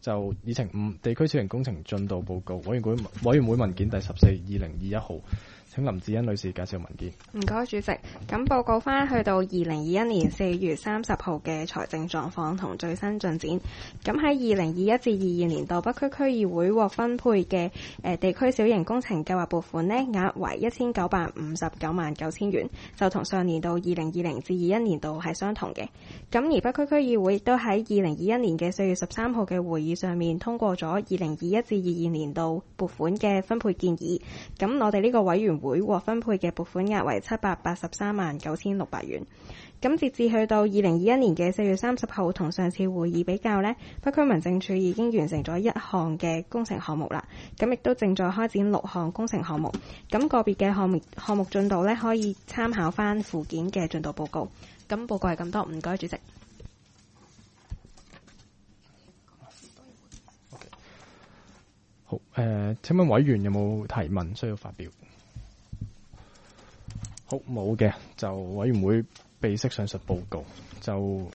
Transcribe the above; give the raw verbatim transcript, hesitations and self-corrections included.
就議程五地區小型工程進度報告，委員會委員會文件第十四二零二一號。請林志欣女士介紹文件。 唔該，主席。咁報告翻去到二零二一年四月三十號嘅財政狀況同最新進展。咁喺二零二一至二二年度北區區議會獲分配嘅誒地區小型工程計劃撥款呢，額為一千九百五十九萬九千元，就同上年度二零二零至二一年度係相同嘅。咁而北區區議會亦都喺二零二一年嘅四月十三號嘅會議上面通過咗二零二一至二二年度撥款嘅分配建議。咁我哋呢個委員會會獲分配嘅撥款額為七百八十三萬九千六百元。咁截至去到二零二一年嘅四月三十號，同上次會議比較呢，北區民政處已經完成咗一項嘅工程項目啦。咁亦都正在開展六項工程項目。咁個別嘅項目項目進度呢，可以參考翻附件嘅進度報告。咁報告係咁多，唔該主席。 好，誒、呃，請問委員有冇提問需要發表？好，冇嘅，就委員會備悉上述報告，就